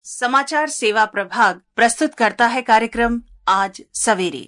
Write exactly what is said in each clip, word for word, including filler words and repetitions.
समाचार सेवा प्रभाग प्रस्तुत करता है कार्यक्रम आज सवेरे।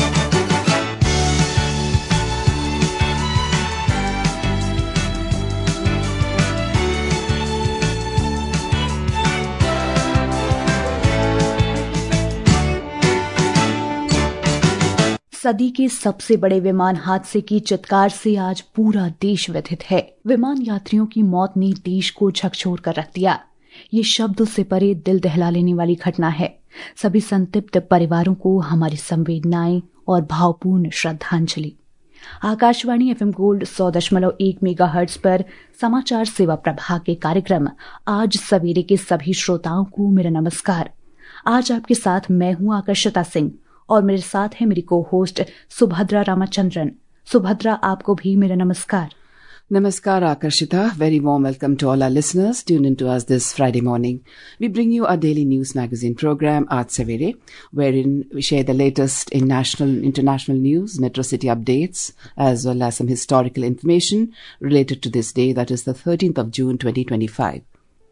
सदी के सबसे बड़े विमान हादसे की चित्कार से आज पूरा देश व्यथित है। विमान यात्रियों की मौत ने देश को झकझोर कर रख दिया। ये शब्दों से परे दिल दहला लेने वाली घटना है। सभी संतप्त परिवारों को हमारी संवेदनाएं और भावपूर्ण श्रद्धांजलि। आकाशवाणी एफएम गोल्ड सौ दशमलव एक मेगा हर्ट्ज पर समाचार सेवा प्रभाग के कार्यक्रम आज सवेरे के सभी श्रोताओं को मेरा नमस्कार। आज आपके साथ मैं हूं आकर्षिता सिंह और मेरे साथ है मेरी को होस्ट सुभद्रा रामचंद्रन। सुभद्रा, आपको भी मेरा नमस्कार। Namaskar Akarshita, very warm welcome to all our listeners. Tune in to us this Friday morning. We bring you our daily news magazine program, Aaj Savere, wherein we share the latest in national and international news, metro city updates, as well as some historical information related to this day, that is the thirteenth of June twenty twenty-five.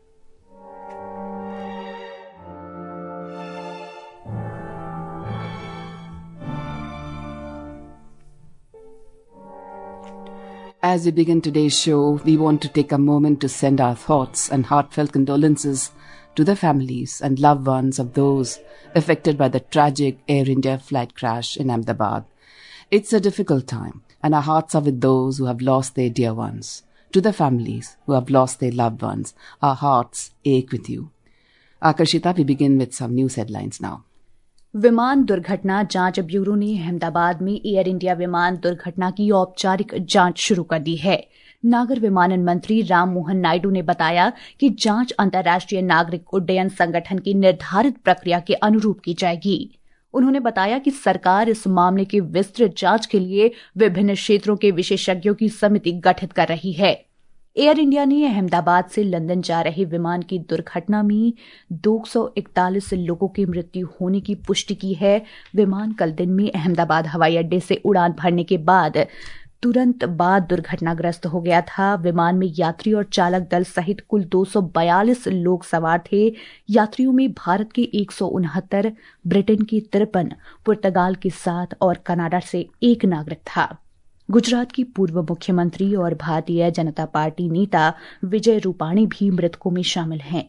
As we begin today's show, we want to take a moment to send our thoughts and heartfelt condolences to the families and loved ones of those affected by the tragic Air India flight crash in Ahmedabad. It's a difficult time, and our hearts are with those who have lost their dear ones. To the families who have lost their loved ones, our hearts ache with you. Akarshita, we begin with some news headlines now. विमान दुर्घटना जांच bureau ने अहमदाबाद में air India विमान दुर्घटना की औपचारिक जांच शुरू कर दी है। नागर विमानन मंत्री राम मोहन नायडू ने बताया कि जांच अंतर्राष्ट्रीय नागरिक उड्डयन संगठन की निर्धारित प्रक्रिया के अनुरूप की जाएगी। उन्होंने बताया कि सरकार इस मामले की विस्तृत जांच के लिए विभिन्न क्षेत्रों के विशेषज्ञों की समिति गठित कर रही है। एयर इंडिया ने अहमदाबाद से लंदन जा रहे विमान की दुर्घटना में दो सौ इकतालीस लोगों की मृत्यु होने की पुष्टि की है। विमान कल दिन में अहमदाबाद हवाई अड्डे से उड़ान भरने के बाद तुरंत बाद दुर्घटनाग्रस्त हो गया था। विमान में यात्री और चालक दल सहित कुल दो सौ बयालीस लोग सवार थे। यात्रियों में भारत के एक सौ उनहत्तर, ब्रिटेन के तिरपन, पुर्तगाल के सात और कनाडा से एक नागरिक था। गुजरात की पूर्व मुख्यमंत्री और भारतीय जनता पार्टी नेता विजय रूपाणी भी मृतकों में शामिल हैं।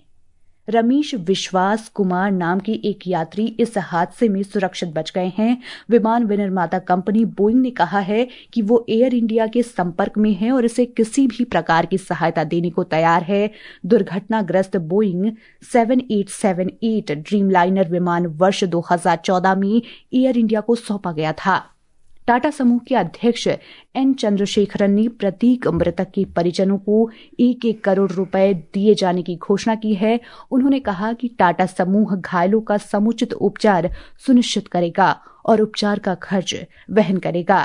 रमेश विश्वास कुमार नाम के एक यात्री इस हादसे में सुरक्षित बच गए हैं। विमान विनिर्माता कंपनी बोइंग ने कहा है कि वो एयर इंडिया के संपर्क में है और इसे किसी भी प्रकार की सहायता देने को तैयार है। दुर्घटनाग्रस्त Boeing seven eight seven eight Dreamliner विमान वर्ष दो हज़ार चौदह में एयर इंडिया को सौंपा गया था। टाटा समूह के अध्यक्ष एन चंद्रशेखरन ने प्रत्येक मृतक के परिजनों को एक एक करोड़ रुपए दिए जाने की घोषणा की है। उन्होंने कहा कि टाटा समूह घायलों का समुचित उपचार सुनिश्चित करेगा और उपचार का खर्च वहन करेगा।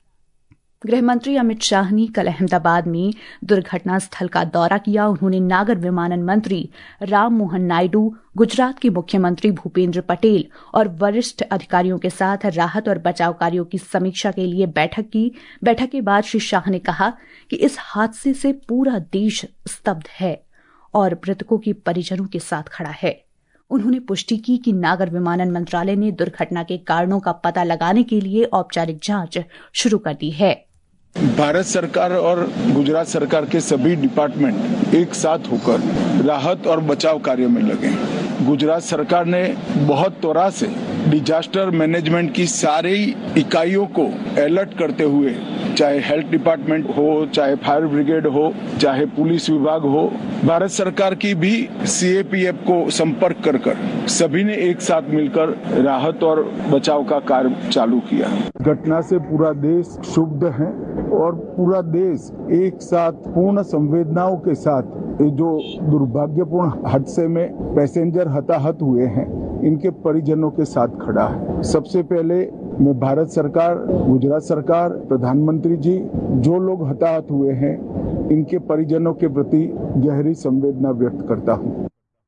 गृहमंत्री अमित शाह ने कल अहमदाबाद में दुर्घटना स्थल का दौरा किया। उन्होंने नागर विमानन मंत्री राम मोहन नायडू, गुजरात के मुख्यमंत्री भूपेंद्र पटेल और वरिष्ठ अधिकारियों के साथ राहत और बचाव कार्यों की समीक्षा के लिए बैठक की। बैठक के बाद श्री शाह ने कहा कि इस हादसे से पूरा देश स्तब्ध है और मृतकों के परिजनों के साथ खड़ा है। उन्होंने पुष्टि की कि नागर विमानन मंत्रालय ने दुर्घटना के कारणों का पता लगाने के लिए औपचारिक जांच शुरू कर दी है। भारत सरकार और गुजरात सरकार के सभी डिपार्टमेंट एक साथ होकर राहत और बचाव कार्य में लगे। गुजरात सरकार ने बहुत त्वरा से डिजास्टर मैनेजमेंट की सारी इकाइयों को अलर्ट करते हुए, चाहे हेल्थ डिपार्टमेंट हो, चाहे फायर ब्रिगेड हो, चाहे पुलिस विभाग हो, भारत सरकार की भी सीएपीएफ को संपर्क कर कर सभी ने एक साथ मिलकर राहत और बचाव का कार्य चालू किया। घटना से पूरा देश क्षुब्ध है और पूरा देश एक साथ पूर्ण संवेदनाओं के साथ जो दुर्भाग्यपूर्ण हादसे में पैसेंजर हताहत हुए हैं, इनके परिजनों के साथ खड़ा है। सबसे पहले मैं भारत सरकार, गुजरात सरकार, प्रधानमंत्री जी, जो लोग हताहत हुए हैं, इनके परिजनों के प्रति गहरी संवेदना व्यक्त करता हूँ।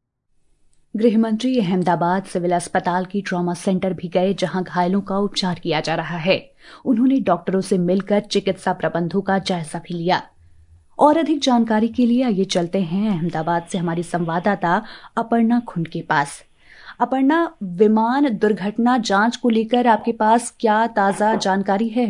गृहमंत्री अहमदाबाद सिविल अस्पताल की ट्रॉमा सेंटर भी गए, जहां घायलों का उपचार किया जा रहा है। उन्होंने डॉक्टरों से मिलकर चिकित्सा प्रबंधों का जायजा भी लिया और अधिक जानकारी के लिए आइए चलते हैं अहमदाबाद से हमारी संवाददाता अपर्णा खुंड के पास। अपर्णा, विमान दुर्घटना जांच को लेकर आपके पास क्या ताजा जानकारी है?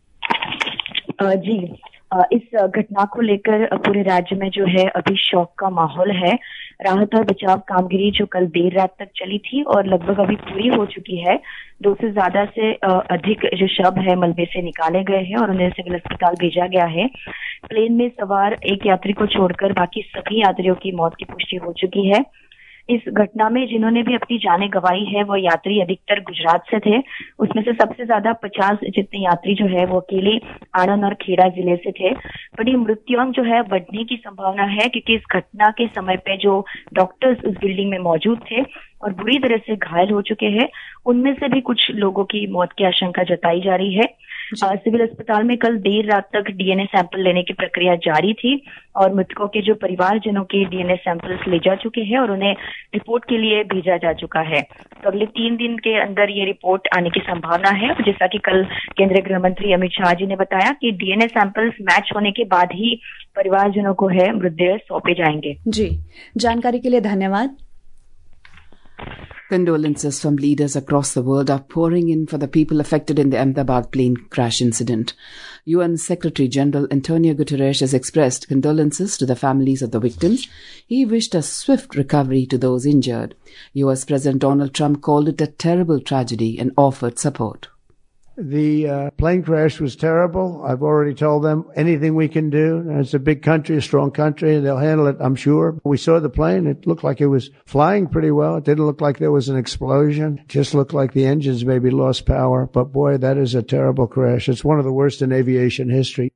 जी, इस घटना को लेकर पूरे राज्य में जो है अभी शौक का माहौल है। राहत और बचाव कामगिरी जो कल देर रात तक चली थी और लगभग अभी पूरी हो चुकी है। दो से ज्यादा से अधिक जो शव है मलबे से निकाले गए हैं और उन्हें सिविल अस्पताल भेजा गया है। प्लेन में सवार एक यात्री को छोड़कर बाकी सभी यात्रियों की मौत की पुष्टि हो चुकी है। इस घटना में जिन्होंने भी अपनी जानें गंवाई है वो यात्री अधिकतर गुजरात से थे। उसमें से सबसे ज्यादा पचास जितने यात्री जो है वो अकेले आणंद और खेड़ा जिले से थे। बड़ी मृत्युआंक जो है बढ़ने की संभावना है क्योंकि इस घटना के समय पे जो डॉक्टर्स उस बिल्डिंग में मौजूद थे और बुरी तरह से घायल हो चुके हैं, उनमें से भी कुछ लोगों की मौत की आशंका जताई जा रही है। सिविल अस्पताल में कल देर रात तक डीएनए सैंपल लेने की प्रक्रिया जारी थी और मृतकों के जो परिवारजनों के डीएनए सैंपल्स ले जा चुके हैं और उन्हें रिपोर्ट के लिए भेजा जा चुका है। तो अगले तीन दिन के अंदर ये रिपोर्ट आने की संभावना है। जैसा कि कल केंद्रीय गृह मंत्री अमित शाह जी ने बताया कि डीएनए सैंपल्स मैच होने के बाद ही परिवारजनों को है मृतदेह सौंपे जाएंगे। जी, जानकारी के लिए धन्यवाद। Condolences from leaders across the world are pouring in for the people affected in the Ahmedabad plane crash incident. U N Secretary General Antonio Guterres has expressed condolences to the families of the victims. He wished a swift recovery to those injured. U S President Donald Trump called it a terrible tragedy and offered support. The uh, plane crash was terrible. I've already told them anything we can do. It's a big country, a strong country, and they'll handle it, I'm sure. We saw the plane. It looked like it was flying pretty well. It didn't look like there was an explosion. It just looked like the engines maybe lost power. But boy, that is a terrible crash. It's one of the worst in aviation history.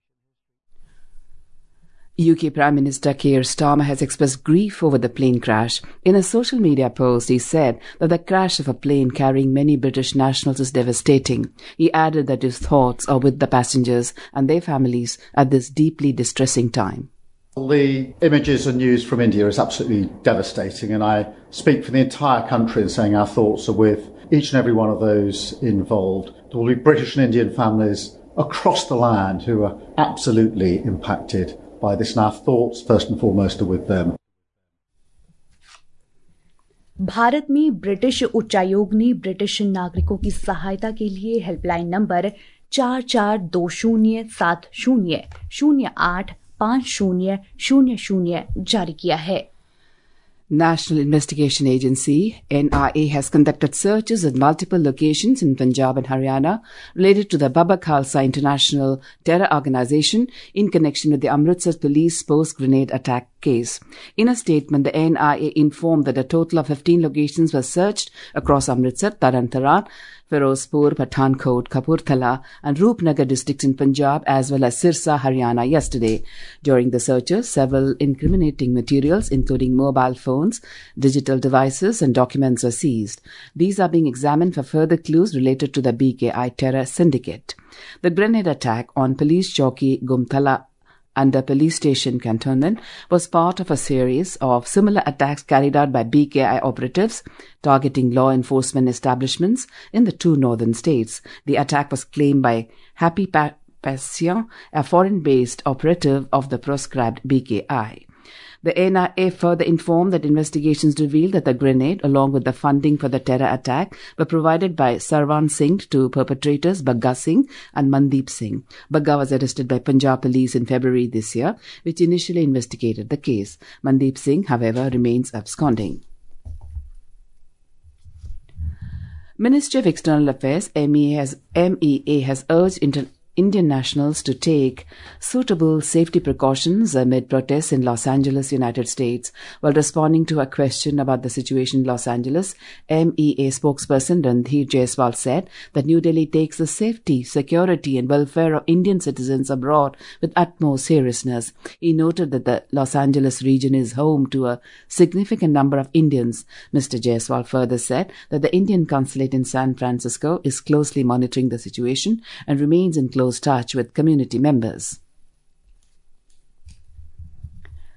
U K Prime Minister Keir Starmer has expressed grief over the plane crash. In a social media post, he said that the crash of a plane carrying many British nationals is devastating. He added that his thoughts are with the passengers and their families at this deeply distressing time. The images and news from India is absolutely devastating, and I speak for the entire country in saying our thoughts are with each and every one of those involved. There will be British and Indian families across the land who are absolutely impacted by this, and our thoughts first and foremost are with them. Bharat में British उच्चायोग ने British नागरिकों की सहायता के लिए helpline number चार चार दो शून्य सात शून्य शून्य आठ पाँच शून्य शून्य शून्य जारी किया है। National Investigation Agency N I A has conducted searches at multiple locations in Punjab and Haryana related to the Baba Khalsa International Terror Organization in connection with the Amritsar police post-grenade attack case. In a statement, the N I A informed that a total of fifteen locations were searched across Amritsar, Taran-Taran, Ferozpur, Pathankot, Kapurthala and Roopnagar districts in Punjab as well as Sirsa, Haryana yesterday. During the searches, several incriminating materials including mobile phones, digital devices and documents were seized. These are being examined for further clues related to the B K I terror syndicate. The grenade attack on police chowki Gumthala under police station cantonment was part of a series of similar attacks carried out by B K I operatives targeting law enforcement establishments in the two northern states. The attack was claimed by Happy Passion, a foreign-based operative of the proscribed B K I. The N I A further informed that investigations revealed that the grenade, along with the funding for the terror attack, were provided by Sarwan Singh to perpetrators Bagga Singh and Mandeep Singh. Bagga was arrested by Punjab police in February this year, which initially investigated the case. Mandeep Singh, however, remains absconding. Ministry of External Affairs M E A has, M E A has urged inter- Indian nationals to take suitable safety precautions amid protests in Los Angeles, United States. While responding to a question about the situation in Los Angeles, M E A spokesperson Randhir Jaiswal said that New Delhi takes the safety, security and welfare of Indian citizens abroad with utmost seriousness. He noted that the Los Angeles region is home to a significant number of Indians. Mister Jaiswal further said that the Indian consulate in San Francisco is closely monitoring the situation and remains in close touch with community members.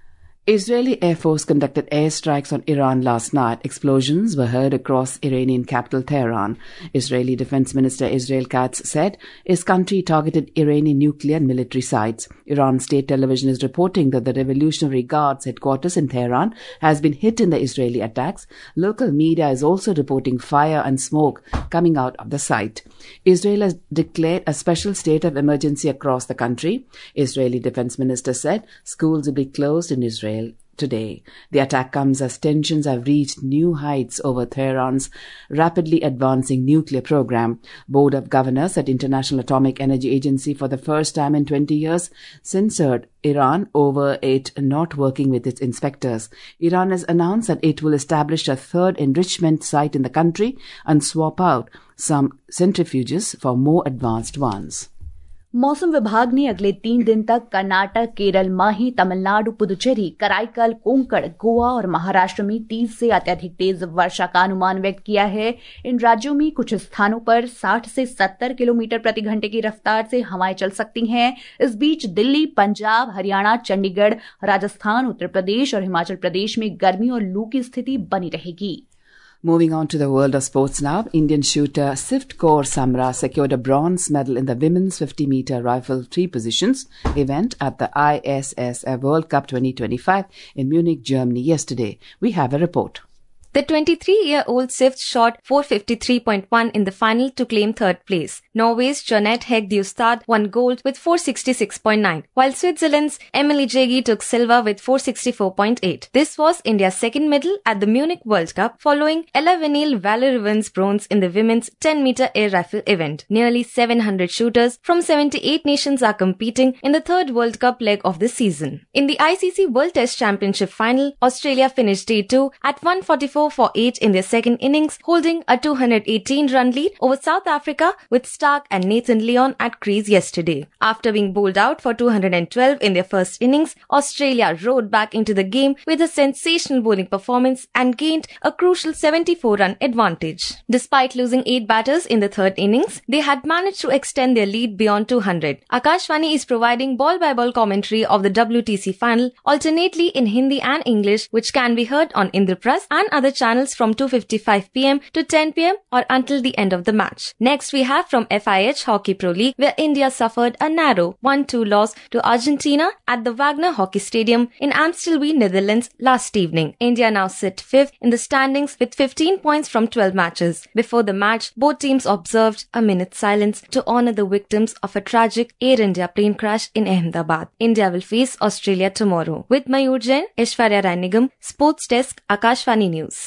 Israeli Air Force conducted airstrikes on Iran last night. Explosions were heard across Iranian capital Tehran. Israeli Defense Minister Israel Katz said his country targeted Iranian nuclear and military sites. Iran state television is reporting that the Revolutionary Guards headquarters in Tehran has been hit in the Israeli attacks. Local media is also reporting fire and smoke coming out of the site. Israel has declared a special state of emergency across the country. Israeli Defense Minister said schools will be closed in Israel today. The attack comes as tensions have reached new heights over Tehran's rapidly advancing nuclear program. Board of Governors at International Atomic Energy Agency for the first time in twenty years censored Iran over it not working with its inspectors. Iran has announced that it will establish a third enrichment site in the country and swap out some centrifuges for more advanced ones. मौसम विभाग ने अगले तीन दिन तक कर्नाटक, केरल, माही, तमिलनाडु, पुदुचेरी, कराईकल, कोंकण, गोवा और महाराष्ट्र में तेज से अत्यधिक तेज वर्षा का अनुमान व्यक्त किया है। इन राज्यों में कुछ स्थानों पर साठ से सत्तर किलोमीटर प्रति घंटे की रफ्तार से हवाएं चल सकती हैं। इस बीच दिल्ली, पंजाब, हरियाणा, चंडीगढ़, राजस्थान, उत्तर प्रदेश और हिमाचल प्रदेश में गर्मी और लू की स्थिति बनी रहेगी। Moving on to the world of sports now, Indian shooter Sift Kaur Samra secured a bronze medal in the women's fifty meter rifle three positions event at the I S S F World Cup twenty twenty-five in Munich, Germany yesterday. We have a report. The twenty-three-year-old Sift shot four fifty-three point one in the final to claim third place. Norway's Jeanette Hegde-Ustad won gold with four sixty-six point nine, while Switzerland's Emily Jegi took silver with four sixty-four point eight. This was India's second medal at the Munich World Cup, following Ella Vinyl Valerivan's bronze in the women's ten meter air rifle event. Nearly seven hundred shooters from seventy-eight nations are competing in the third World Cup leg of the season. In the I C C World Test Championship final, Australia finished day two at one forty-four for eight in their second innings, holding a two hundred eighteen run lead over South Africa with Stark and Nathan Leon at crease yesterday. After being bowled out for two hundred twelve in their first innings, Australia rode back into the game with a sensational bowling performance and gained a crucial seventy-four run advantage. Despite losing eight batters in the third innings, they had managed to extend their lead beyond two hundred. Akashvani is providing ball-by-ball commentary of the W T C final alternately in Hindi and English, which can be heard on Indraprasth and other channels from two fifty-five p m to ten p m or until the end of the match. Next we have from F I H Hockey Pro League, where India suffered a narrow one two loss to Argentina at the Wagner Hockey Stadium in Amstelveen, Netherlands last evening. India now sit fifth in the standings with fifteen points from twelve matches. Before the match, both teams observed a minute's silence to honor the victims of a tragic Air India plane crash in Ahmedabad. India will face Australia tomorrow. With Mayur Jain, Aishwarya Rai Nigam, Sports Desk, Akashvani News.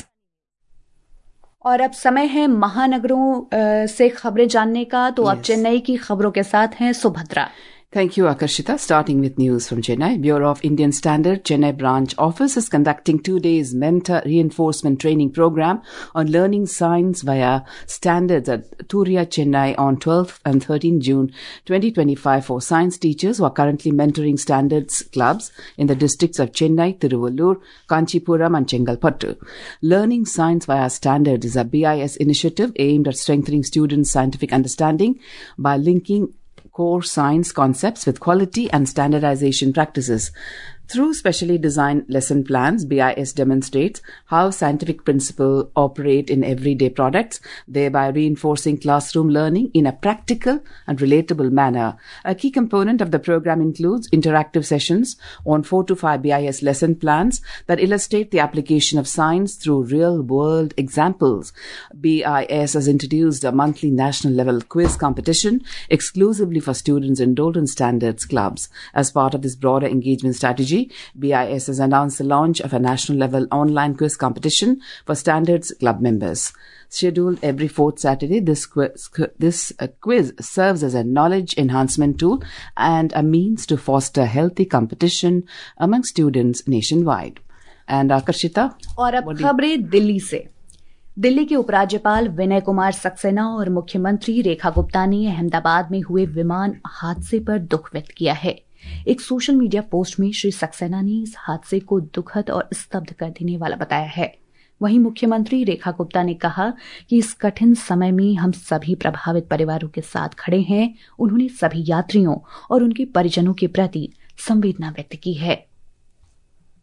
और अब समय है महानगरों से खबरें जानने का, तो yes. अब चेन्नई की खबरों के साथ हैं Subhadra. Thank you, Akarshita. Starting with news from Chennai, Bureau of Indian Standard Chennai branch office is conducting two days mentor reinforcement training program on learning science via standards at Turiya, Chennai on twelfth and thirteenth June twenty twenty-five for science teachers who are currently mentoring standards clubs in the districts of Chennai, Tiruvallur, Kanchipuram and Chengalpattu. Learning science via standards is a B I S initiative aimed at strengthening students' scientific understanding by linking core science concepts with quality and standardization practices. Through specially designed lesson plans, B I S demonstrates how scientific principles operate in everyday products, thereby reinforcing classroom learning in a practical and relatable manner. A key component of the program includes interactive sessions on four to five B I S lesson plans that illustrate the application of science through real-world examples. B I S has introduced a monthly national-level quiz competition exclusively for students enrolled in standards clubs. As part of this broader engagement strategy, B I S has announced the launch of a national-level online quiz competition for standards club members. Scheduled every fourth Saturday, this quiz, this uh, quiz serves as a knowledge enhancement tool and a means to foster healthy competition among students nationwide. And Akarshita? और अब खबरें दिल्ली से। दिल्ली के उपराज्यपाल विनय कुमार सक्सेना और मुख्यमंत्री रेखा गुप्ता ने अहमदाबाद में हुए विमान हादसे पर दुख व्यक्त किया है। एक सोशल मीडिया पोस्ट में श्री सक्सेना ने इस हादसे को दुखद और स्तब्ध कर देने वाला बताया है। वहीं मुख्यमंत्री रेखा गुप्ता ने कहा कि इस कठिन समय में हम सभी प्रभावित परिवारों के साथ खड़े हैं। उन्होंने सभी यात्रियों और उनके परिजनों के प्रति संवेदना व्यक्त की है।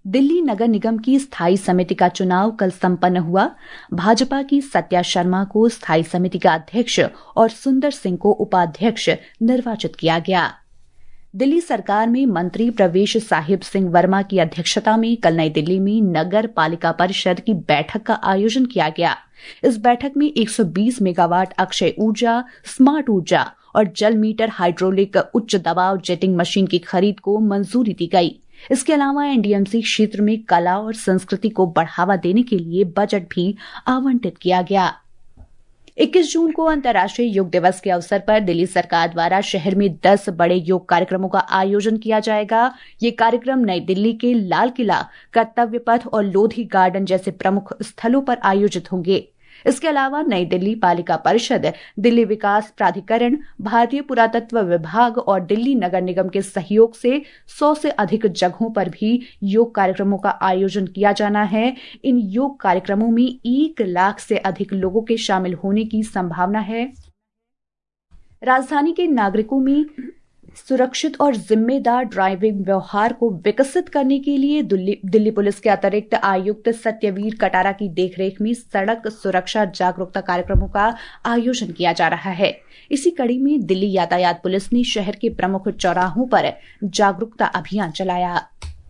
दिल्ली नगर निगम की स्थायी समिति का चुनाव कल संपन्न हुआ। भाजपा की सत्या शर्मा को स्थायी समिति का अध्यक्ष और सुंदर सिंह को उपाध्यक्ष निर्वाचित किया गया। दिल्ली सरकार में मंत्री प्रवेश साहिब सिंह वर्मा की अध्यक्षता में कल नई दिल्ली में नगर पालिका परिषद की बैठक का आयोजन किया गया। इस बैठक में एक सौ बीस मेगावाट अक्षय ऊर्जा, स्मार्ट ऊर्जा और जल मीटर हाइड्रोलिक उच्च दबाव जेटिंग मशीन की खरीद को मंजूरी दी गई। इसके अलावा एनडीएमसी क्षेत्र में कला और संस्कृति को बढ़ावा देने के लिए बजट भी आवंटित किया गया। इक्कीस जून को अंतर्राष्ट्रीय योग दिवस के अवसर पर दिल्ली सरकार द्वारा शहर में दस बड़े योग कार्यक्रमों का आयोजन किया जाएगा। ये कार्यक्रम नई दिल्ली के लाल किला, कर्तव्य पथ और लोधी गार्डन जैसे प्रमुख स्थलों पर आयोजित होंगे। इसके अलावा नई दिल्ली पालिका परिषद, दिल्ली विकास प्राधिकरण, भारतीय पुरातत्व विभाग और दिल्ली नगर निगम के सहयोग से सौ से अधिक जगहों पर भी योग कार्यक्रमों का आयोजन किया जाना है। इन योग कार्यक्रमों में एक लाख से अधिक लोगों के शामिल होने की संभावना है। राजधानी के नागरिकों में सुरक्षित और जिम्मेदार ड्राइविंग व्यवहार को विकसित करने के लिए दिल्ली, दिल्ली पुलिस के अतिरिक्त आयुक्त सत्यवीर कटारा की देखरेख में सड़क सुरक्षा जागरूकता कार्यक्रमों का आयोजन किया जा रहा है। इसी कड़ी में दिल्ली यातायात पुलिस ने शहर के प्रमुख चौराहों पर जागरूकता अभियान चलाया।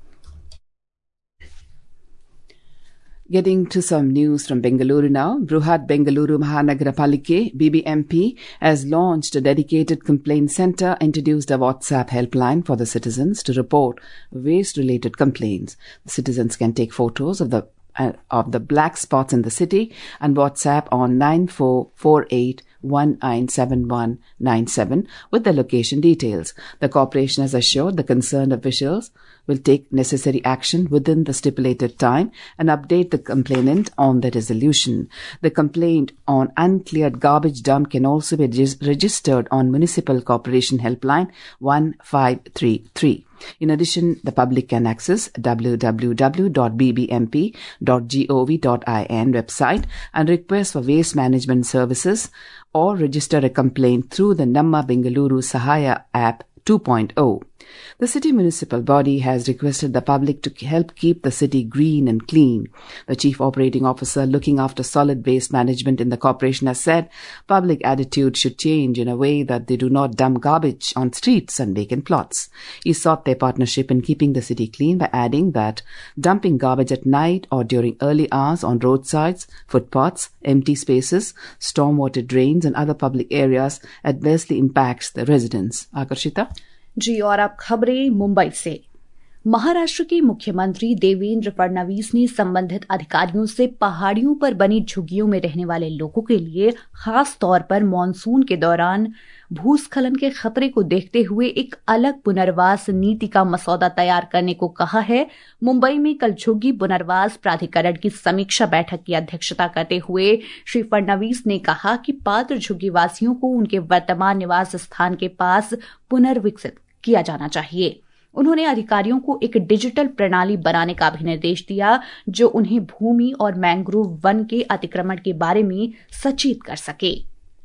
Getting to some news from Bengaluru now. Bruhat Bengaluru Mahanagarapalige, B B M P, has launched a dedicated complaint centre, introduced a WhatsApp helpline for the citizens to report waste-related complaints. The citizens can take photos of the uh, of the black spots in the city and WhatsApp on nine four four eight one nine seven one nine seven with the location details. The corporation has assured the concerned officials will take necessary action within the stipulated time and update the complainant on the resolution. The complaint on uncleared garbage dump can also be regis- registered on Municipal Corporation Helpline one five three three. In addition, the public can access w w w dot b b m p dot gov dot in website and request for waste management services or register a complaint through the Namma Bengaluru Sahaya app two point oh. The city municipal body has requested the public to help keep the city green and clean. The chief operating officer looking after solid waste management in the corporation has said public attitude should change in a way that they do not dump garbage on streets and vacant plots. He sought their partnership in keeping the city clean by adding that dumping garbage at night or during early hours on roadsides, footpaths, empty spaces, stormwater drains and other public areas adversely impacts the residents. Akarshita? जी और अब खबरें मुंबई से। महाराष्ट्र के मुख्यमंत्री देवेंद्र फडणवीस ने संबंधित अधिकारियों से पहाड़ियों पर बनी झुग्गियों में रहने वाले लोगों के लिए खास तौर पर मानसून के दौरान भूस्खलन के खतरे को देखते हुए एक अलग पुनर्वास नीति का मसौदा तैयार करने को कहा है। मुंबई में कल झुग्गी पुनर्वास प्राधिकरण की समीक्षा बैठक की अध्यक्षता करते हुए श्री फडणवीस ने कहा कि पात्र झुग्गीवासियों को उनके वर्तमान निवास स्थान के पास पुनर्विकसित किया जाना चाहिए। उन्होंने अधिकारियों को एक डिजिटल प्रणाली बनाने का भी निर्देश दिया जो उन्हें भूमि और मैंग्रोव वन के अतिक्रमण के बारे में सचेत कर सके।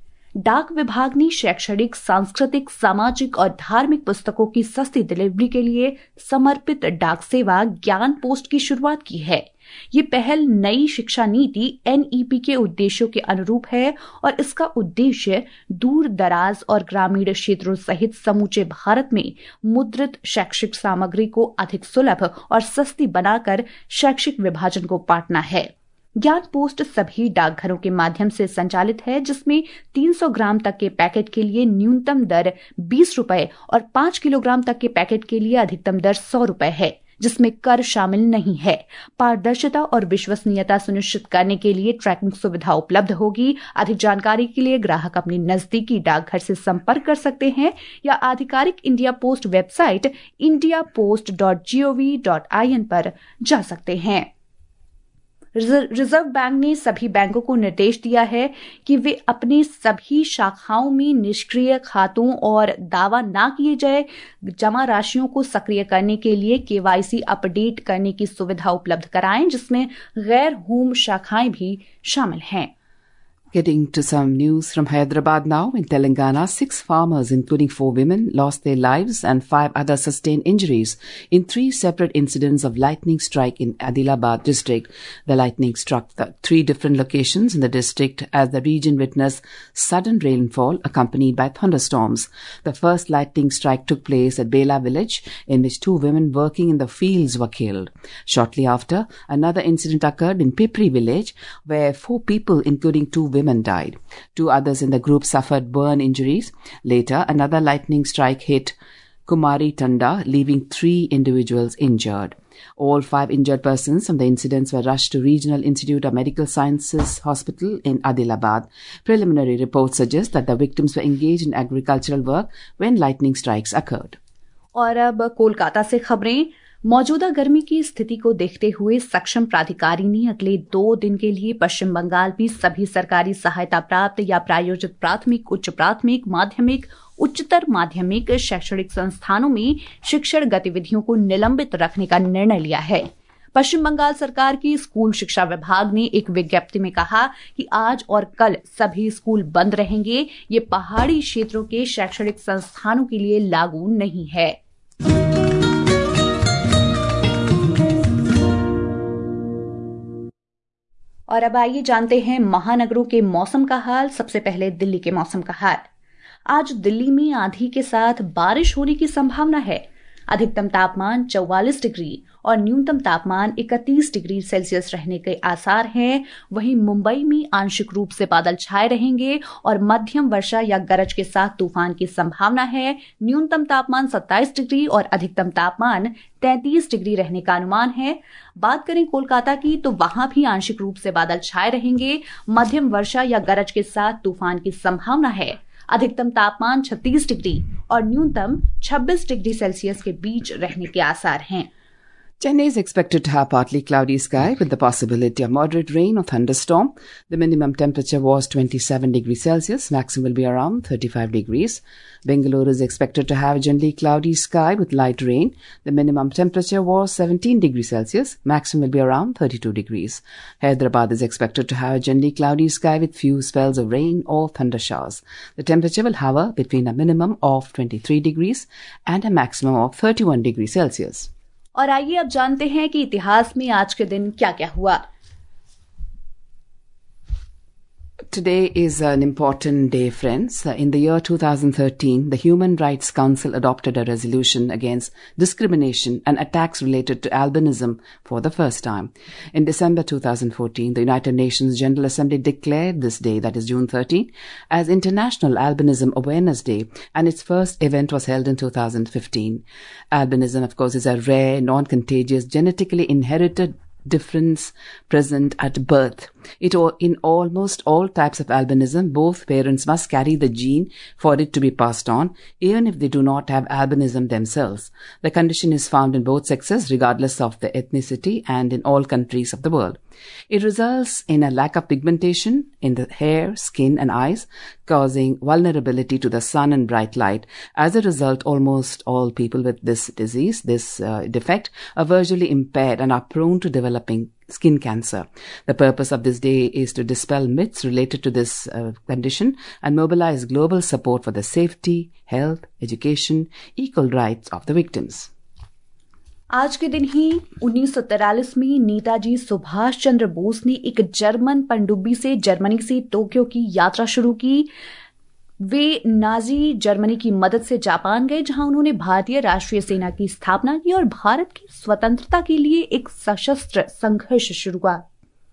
डाक विभाग ने शैक्षणिक, सांस्कृतिक, सामाजिक और धार्मिक पुस्तकों की सस्ती डिलीवरी के लिए समर्पित डाक सेवा ज्ञान पोस्ट की शुरुआत की है। ये पहल नई शिक्षा नीति एन ई पी के उद्देश्यों के अनुरूप है और इसका उद्देश्य दूर दराज और ग्रामीण क्षेत्रों सहित समूचे भारत में मुद्रित शैक्षिक सामग्री को अधिक सुलभ और सस्ती बनाकर शैक्षिक विभाजन को पाटना है। ज्ञान पोस्ट सभी डाकघरों के माध्यम से संचालित है, जिसमें तीन सौ ग्राम तक के पैकेट के लिए न्यूनतम दर बीस रुपए और पांच किलोग्राम तक के पैकेट के लिए अधिकतम दर सौ रुपए है, जिसमें कर शामिल नहीं है। पारदर्शिता और विश्वसनीयता सुनिश्चित करने के लिए ट्रैकिंग सुविधा उपलब्ध होगी। अधिक जानकारी के लिए ग्राहक अपनी नजदीकी डाकघर से संपर्क कर सकते हैं या आधिकारिक India post website India post dot G O V dot I N पर जा सकते हैं। रिजर्व बैंक ने सभी बैंकों को निर्देश दिया है कि वे अपने सभी शाखाओं में निष्क्रिय खातों और दावा न किए जाए जमा राशियों को सक्रिय करने के लिए केवाईसी अपडेट करने की सुविधा उपलब्ध कराएं, जिसमें गैर होम शाखाएं भी शामिल हैं। Getting to some news from Hyderabad now. In Telangana, six farmers, including four women, lost their lives and five others sustained injuries in three separate incidents of lightning strike in Adilabad district. The lightning struck the three different locations in the district as the region witnessed sudden rainfall accompanied by thunderstorms. The first lightning strike took place at Bela village, in which two women working in the fields were killed. Shortly after, another incident occurred in Pipri village, where four people, including two women, women died. Two others in the group suffered burn injuries. Later, another lightning strike hit Kumari Tanda, leaving three individuals injured. All five injured persons from the incidents were rushed to Regional Institute of Medical Sciences Hospital in Adilabad. Preliminary reports suggest that the victims were engaged in agricultural work when lightning strikes occurred. और अब कोलकाता से खबरें। मौजूदा गर्मी की स्थिति को देखते हुए सक्षम प्राधिकारी ने अगले दो दिन के लिए पश्चिम बंगाल में सभी सरकारी सहायता प्राप्त या प्रायोजित प्राथमिक, उच्च प्राथमिक, माध्यमिक, उच्चतर माध्यमिक शैक्षणिक संस्थानों में शिक्षण गतिविधियों को निलंबित रखने का निर्णय लिया है। पश्चिम बंगाल सरकार की स्कूल शिक्षा विभाग ने एक विज्ञप्ति में कहा कि आज और कल सभी स्कूल बंद रहेंगे। ये पहाड़ी क्षेत्रों के शैक्षणिक संस्थानों के लिए लागू नहीं है। और अब आइए जानते हैं महानगरों के मौसम का हाल। सबसे पहले दिल्ली के मौसम का हाल। आज दिल्ली में आंधी के साथ बारिश होने की संभावना है। अधिकतम तापमान चौवालीस डिग्री और न्यूनतम तापमान इकतीस डिग्री सेल्सियस रहने के आसार हैं। वहीं मुंबई में आंशिक रूप से बादल छाए रहेंगे और मध्यम वर्षा या गरज के साथ तूफान की संभावना है। न्यूनतम तापमान सत्ताईस डिग्री और अधिकतम तापमान तैंतीस डिग्री रहने का अनुमान है। बात करें कोलकाता की तो वहां भी आंशिक रूप से बादल छाए रहेंगे। मध्यम वर्षा या गरज के साथ तूफान की संभावना है। अधिकतम तापमान छत्तीस डिग्री और न्यूनतम छब्बीस डिग्री सेल्सियस के बीच रहने के आसार हैं। Chennai is expected to have partly cloudy sky with the possibility of moderate rain or thunderstorm. The minimum temperature was twenty-seven degrees Celsius. Maximum will be around thirty-five degrees. Bengaluru is expected to have generally cloudy sky with light rain. The minimum temperature was seventeen degrees Celsius. Maximum will be around thirty-two degrees. Hyderabad is expected to have generally cloudy sky with few spells of rain or thunder showers. The temperature will hover between a minimum of twenty-three degrees and a maximum of thirty-one degrees Celsius. और आइए अब जानते हैं कि इतिहास में आज के दिन क्या क्या हुआ। Today is an important day, friends. In the year two thousand thirteen, the Human Rights Council adopted a resolution against discrimination and attacks related to albinism for the first time. In December two thousand fourteen, the United Nations General Assembly declared this day, that is June thirteenth, as International Albinism Awareness Day, and its first event was held in two thousand fifteen. Albinism, of course, is a rare, non-contagious, genetically inherited difference present at birth. It in almost all types of albinism, both parents must carry the gene for it to be passed on, even if they do not have albinism themselves. The condition is found in both sexes, regardless of the ethnicity, and in all countries of the world. It results in a lack of pigmentation in the hair, skin, and eyes, causing vulnerability to the sun and bright light. As a result, almost all people with this disease, this uh, defect, are visually impaired and are prone to developing skin cancer. The purpose of this day is to dispel myths related to this uh, condition and mobilize global support for the safety, health, education, equal rights of the victims. आज के दिन ही उन्नीस सौ तिरालीस में नेताजी सुभाष चंद्र बोस ने एक German पनडुब्बी से जर्मनी से टोक्यो की यात्रा शुरू की। वे नाजी जर्मनी की मदद से जापान गए, जहां उन्होंने भारतीय राष्ट्रीय सेना की स्थापना की और भारत की स्वतंत्रता के लिए एक सशस्त्र संघर्ष शुरू हुआ।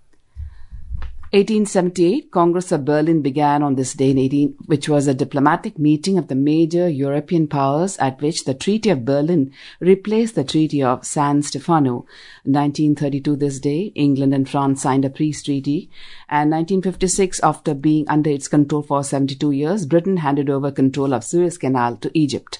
eighteen seventy-eight, Congress of Berlin began on this day in eighteen, which was a diplomatic meeting of the major European powers at which the Treaty of Berlin replaced the Treaty of San Stefano. nineteen thirty-two, this day, England and France signed a peace treaty, and nineteen fifty-six, after being under its control for seventy-two years, Britain handed over control of Suez Canal to Egypt.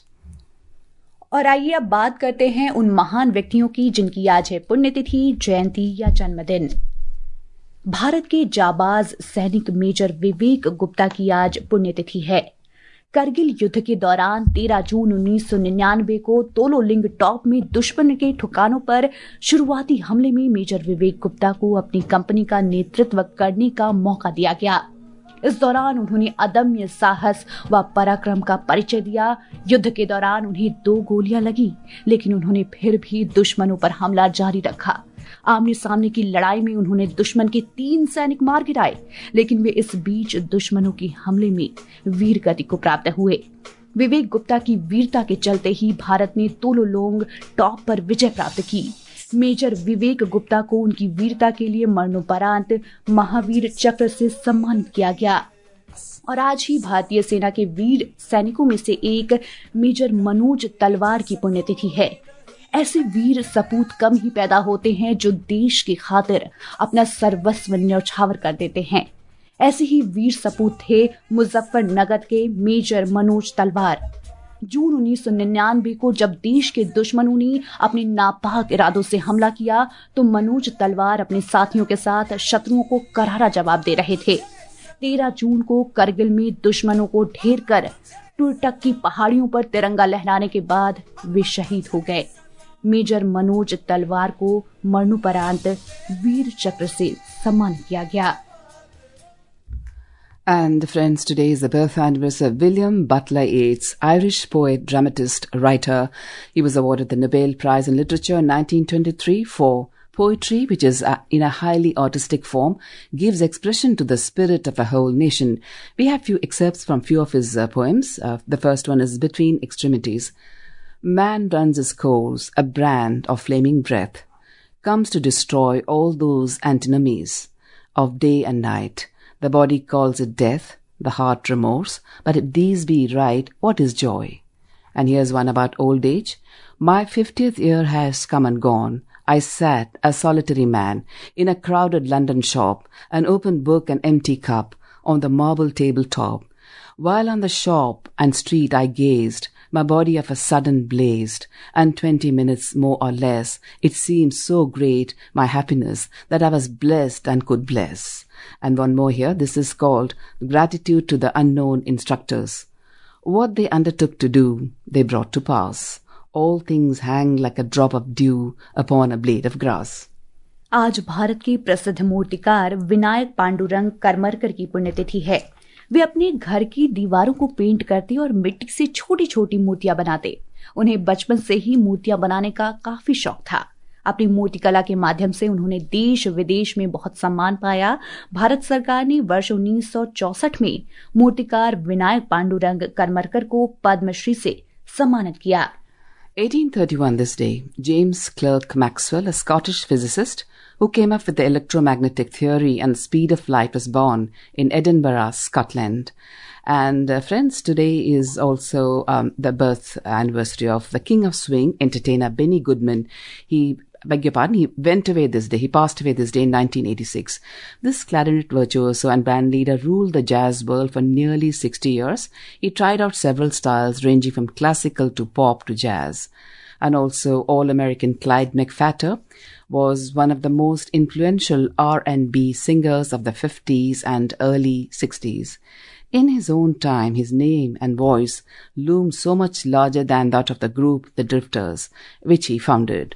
और आइए अब बात करते हैं उन महान व्यक्तियों की जिनकी आज है पुण्यतिथि, जयंती या जन्मदिन। भारत के जाबाज सैनिक मेजर विवेक गुप्ता की आज पुण्यतिथि है। करगिल युद्ध के दौरान तेरह जून उन्नीस सौ निन्यानवे को तोलोलिंग टॉप में दुश्मन के ठिकानों पर शुरुआती हमले में मेजर विवेक गुप्ता को अपनी कंपनी का नेतृत्व करने का मौका दिया गया। इस दौरान उन्होंने अदम्य साहस व पराक्रम का परिचय दिया। युद्ध के दौरान उन्हें दो गोलियां लगी, लेकिन उन्होंने फिर भी दुश्मनों पर हमला जारी रखा। आमने सामने की लड़ाई में उन्होंने दुश्मन के तीन सैनिक मार गिराए, लेकिन वे इस बीच दुश्मनों के हमले में वीर गति को प्राप्त हुए। विवेक गुप्ता की वीरता के चलते ही भारत ने तोलोलोंग टॉप पर विजय प्राप्त की। मेजर विवेक गुप्ता को उनकी वीरता के लिए मरणोपरांत महावीर चक्र से सम्मानित किया गया। और आज ही भारतीय सेना के वीर सैनिकों में से एक मेजर मनोज तलवार की पुण्यतिथि है। ऐसे वीर सपूत कम ही पैदा होते हैं जो देश की खातिर अपना सर्वस्व न्यौछावर कर देते हैं। ऐसे ही वीर सपूत थे मुजफ्फरनगर के मेजर मनोज तलवार। जून उन्नीस सौ निन्यानवे को जब देश के दुश्मनों ने अपने नापाक इरादों से हमला किया तो मनोज तलवार अपने साथियों के साथ शत्रुओं को करारा जवाब दे रहे थे। तेरह जून को करगिल में दुश्मनों को ढेर कर टुरटक की पहाड़ियों पर तिरंगा लहराने के बाद वे शहीद हो गए। मेजर मनोज तलवार को मरणोपरांत वीर चक्र से सम्मानित किया गया। And friends, today is the birth anniversary of William Butler Yeats, Irish poet, dramatist, writer. He was awarded the Nobel Prize in Literature in nineteen twenty-three for poetry, which is uh, in a highly artistic form, gives expression to the spirit of a whole nation. We have few excerpts from few of his uh, poems. Uh, the first one is Between Extremities. Man runs his course, a brand of flaming breath, comes to destroy all those antinomies of day and night. The body calls it death, the heart remorse, but if these be right, what is joy? And here's one about old age. My fiftieth year has come and gone. I sat, a solitary man, in a crowded London shop, an open book and empty cup, on the marble tabletop. While on the shop and street I gazed, my body of a sudden blazed, and twenty minutes more or less, it seemed so great, my happiness, that I was blessed and could bless. And one more here, this is called Gratitude to the Unknown Instructors. What they undertook to do, they brought to pass. All things hang like a drop of dew upon a blade of grass. आज भारत के प्रसिद्ध मूर्तिकार विनायक पांडुरंग करमरकर की पुण्यतिथि है। वे अपने घर की दीवारों को पेंट करते और मिट्टी से छोटी छोटी मूर्तियां बनाते। उन्हें बचपन से ही मूर्तियां बनाने का काफी शौक था। अपनी मूर्ति कला के माध्यम से उन्होंने देश विदेश में बहुत सम्मान पाया। भारत सरकार ने वर्ष उन्नीस सौ चौसठ में मूर्तिकार विनायक पांडुरंग करमरकर को पद्मश्री से सम्मानित किया। eighteen thirty-one this day, James Clerk Maxwell, a Scottish physicist who came up with the electromagnetic theory and speed of light, was born in Edinburgh, Scotland. And uh, friends, today is also um, the birth anniversary of the King of Swing, entertainer Benny Goodman. He beg your pardon, he went away this day. He passed away this day in nineteen eighty-six. This clarinet virtuoso and band leader ruled the jazz world for nearly sixty years. He tried out several styles ranging from classical to pop to jazz. And also All-American Clyde McPhatter was one of the most influential R and B singers of the fifties and early sixties. In his own time, his name and voice loomed so much larger than that of the group The Drifters, which he founded.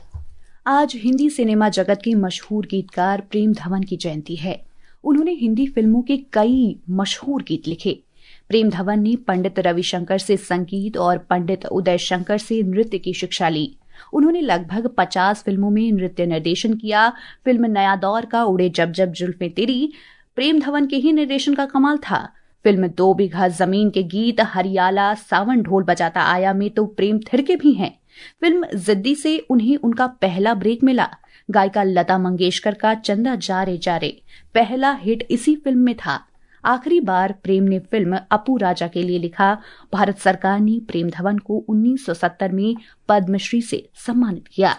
आज Hindi cinema जगत के मशहूर गीतकार प्रेम धवन की जयंती है। उन्होंने हिंदी फिल्मों के कई मशहूर गीत लिखे। प्रेम धवन ने पंडित रविशंकर से संगीत और पंडित उदय शंकर से नृत्य की शिक्षा ली। उन्होंने लगभग पचास फिल्मों में नृत्य निर्देशन किया। फिल्म नया दौर का उड़े जब जब जुल्फें तेरी प्रेम धवन के ही निर्देशन का कमाल था। फिल्म दो बीघा जमीन के गीत हरियाला सावन ढोल बजाता आया में तो प्रेम थिरके भी हैं। फिल्म जिद्दी से उन्हें उनका पहला ब्रेक मिला। गायिका लता मंगेशकर का चंदा जा रे जा रे पहला हिट इसी फिल्म में था। आखिरी बार प्रेम ने फिल्म अपू राजा के लिए लिखा। भारत सरकार ने प्रेम धवन को उन्नीस सौ सत्तर में पद्मश्री से सम्मानित किया।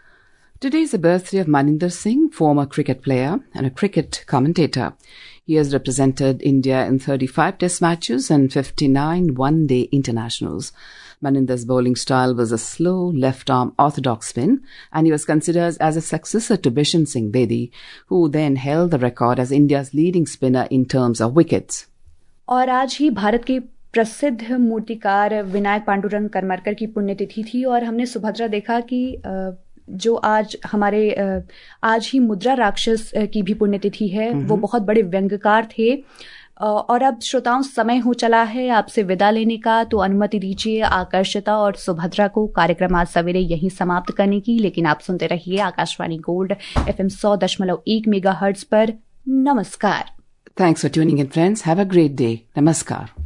Today is the birthday of Maninder Singh, former cricket player and a cricket commentator. He has represented India in thirty-five test matches and fifty-nine one-day internationals. Maninder's bowling style was a slow left-arm orthodox spin, and he was considered as a successor to Bishan Singh Bedi, who then held the record as India's leading spinner in terms of wickets. और आज ही भारत के प्रसिद्ध मूर्तिकार विनायक पांडुरंग करमरकर की पुण्यतिथि थी और हमने सुभद्रा देखा कि जो आज हमारे आज ही मुद्रा राक्षस की भी पुण्यतिथि है। वो बहुत बड़े व्यंग्यकार थे। और अब श्रोताओं समय हो चला है आपसे विदा लेने का, तो अनुमति दीजिए आकर्षिता और सुभद्रा को कार्यक्रम आज सवेरे यहीं समाप्त करने की। लेकिन आप सुनते रहिए आकाशवाणी गोल्ड एफएम सौ दशमलव एक मेगा हर्ट्ज पर। नमस्कार। Thanks for tuning in, friends. Have a great day. Namaskar.